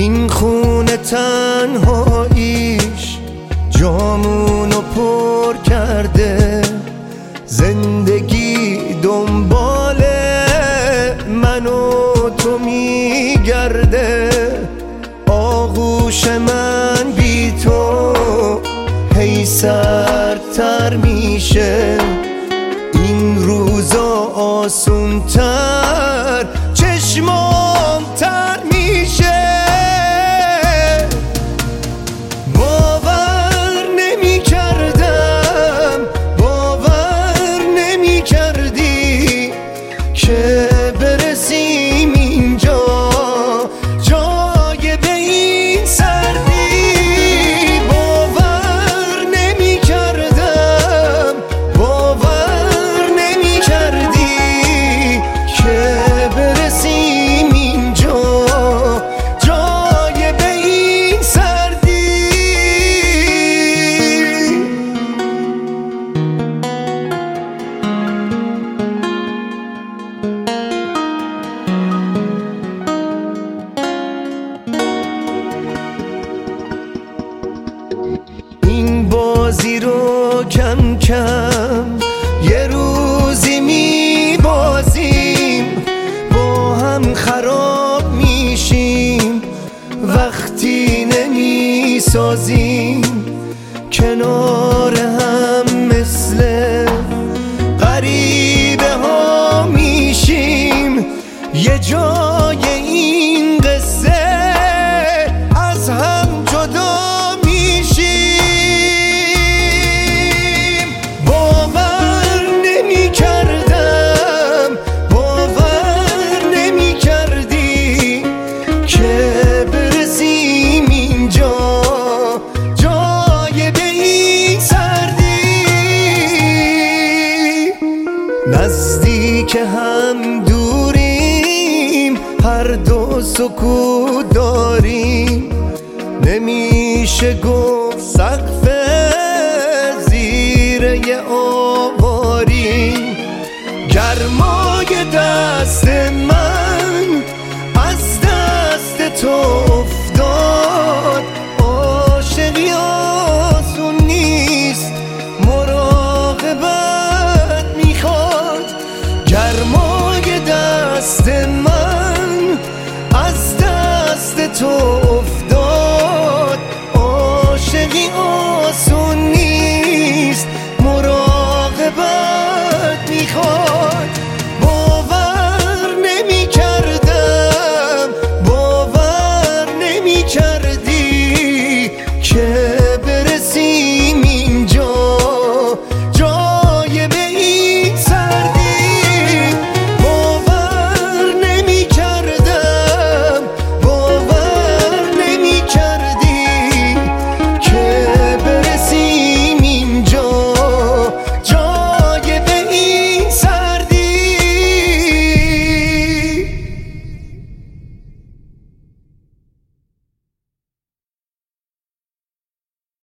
این خونه تنهاییش جامونو پر کرده، زندگی دنبال من و تو میگرده. آغوش من بی تو هی سردتر میشه، این روزا آسونتر چشمام تر میشه. باور نمی کردی که برسیم اینجا، جای به این سردی. باور نمی کردی که برسیم اینجا، جای به این سردی. این بازی رو کم کم یه روزی میبازیم، با هم خراب میشیم وقتی نمیسازیم. کنار هم مثل غریبه ها میشیم، یه جای این قصه از هم جدا میشیم. باور نمی کردی که برسیم اینجا، جای به این سردی. نزدیک هم دوریم، هر دو سکوت داریم، نمیشه گفت سقف زیر یه آواریم. گرمای دست من از دست تو افتاد، عاشقی آسون نیست، مراقبت میخواد. گرمای دست من از دست تو